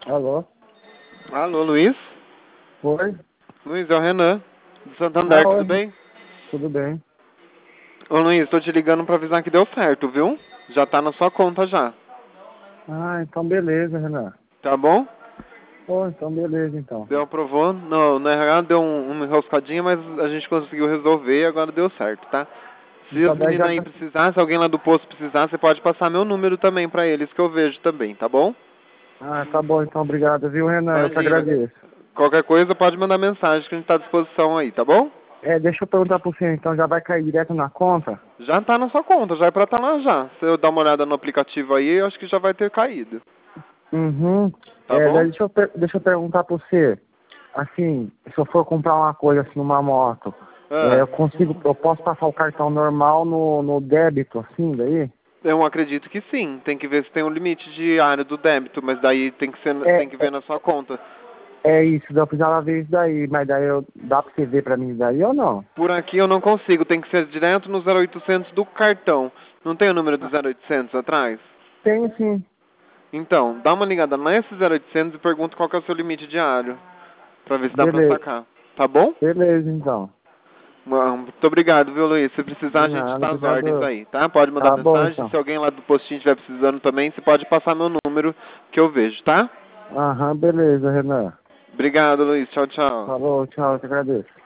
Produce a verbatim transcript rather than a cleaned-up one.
Alô? Alô, Luiz? Oi? Luiz, é o Renan, do Ah, Santander, tudo oi. bem? Tudo bem? Ô, Luiz, tô te ligando pra avisar que deu certo, viu? Já tá na sua conta já, Ah, então beleza, Renan. tá bom? Pô, então beleza, então. Deu, aprovou. No, no R H deu um, uma enroscadinha, mas a gente conseguiu resolver e agora deu certo, tá? Se Então as daí já... meninas aí precisar, se alguém lá do posto precisar, você pode passar meu número também pra eles, que eu vejo também, tá bom? Ah, tá bom, então obrigado, viu, Renan? Eu te Imagina, agradeço. qualquer coisa pode mandar mensagem que a gente tá à disposição aí, tá bom? É, deixa eu perguntar pro senhor, então já vai cair direto na conta? Já tá na sua conta, já é pra estar lá já. Se eu dar uma olhada no aplicativo aí, eu acho que já vai ter caído. Uhum. Tá É, daí bom? deixa eu, per- deixa eu perguntar pro você. Assim, se eu for comprar uma coisa assim numa moto, é, Ah, eu consigo, eu posso passar o cartão normal no, no débito, assim, daí? eu acredito que sim. Tem que ver se tem um limite diário do débito, mas daí tem que, ser, tem É, que ver é, na sua conta. é isso, daí eu precisava ver isso daí, mas daí eu, dá pra você ver pra mim isso daí ou não? Por aqui eu não consigo, tem que ser direto no zero oitocentos do cartão. Não tem o número do Ah, zero oitocentos atrás? tem sim. Então, dá uma ligada nesse zero oitocentos e pergunta qual que é o seu limite diário, pra ver se dá pra Beleza, sacar. Tá bom? beleza então. Bom, muito obrigado, viu, Luiz? Se De precisar, a gente nada, tá às ordens obrigado. aí, tá? Pode mandar Tá bom mensagem. então. Se alguém lá do postinho estiver precisando também, você pode passar meu número que eu vejo, tá? Aham, beleza, Renan. Obrigado, Luiz. Tchau, tchau. Falou, tchau, eu te agradeço.